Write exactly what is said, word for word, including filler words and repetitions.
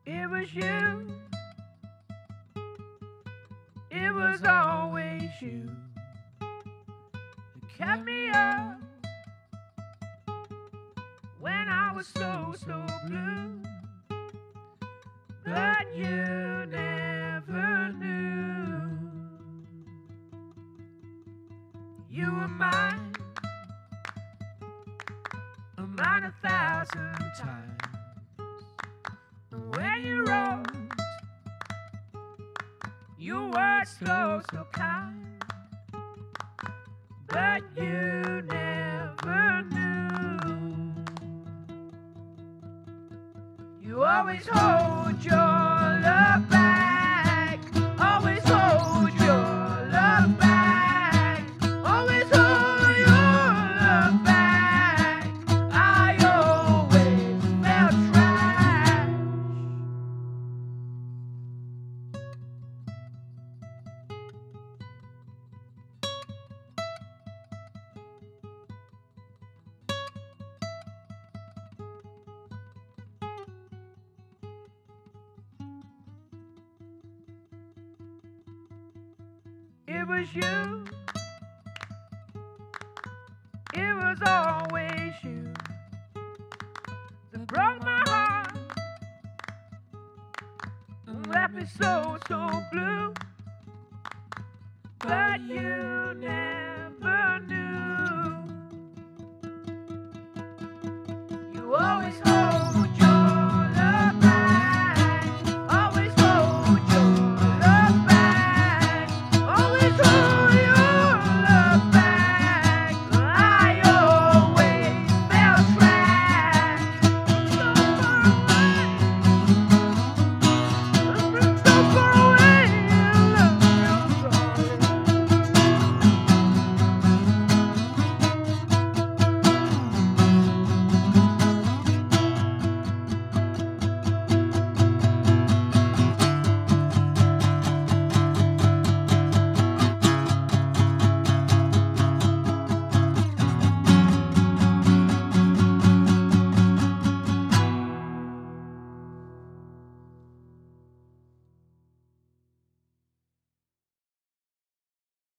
It was you. It was always you who kept me up when I was so, so blue. But you never knew. You were mine, mine a thousand times. And when you wrote your words so, so kind, but you never knew. You always hold your love back, always hold your love back, always hold your love back. I always felt trash. It was you. It was always you that broke my heart and left me so, so blue. But you never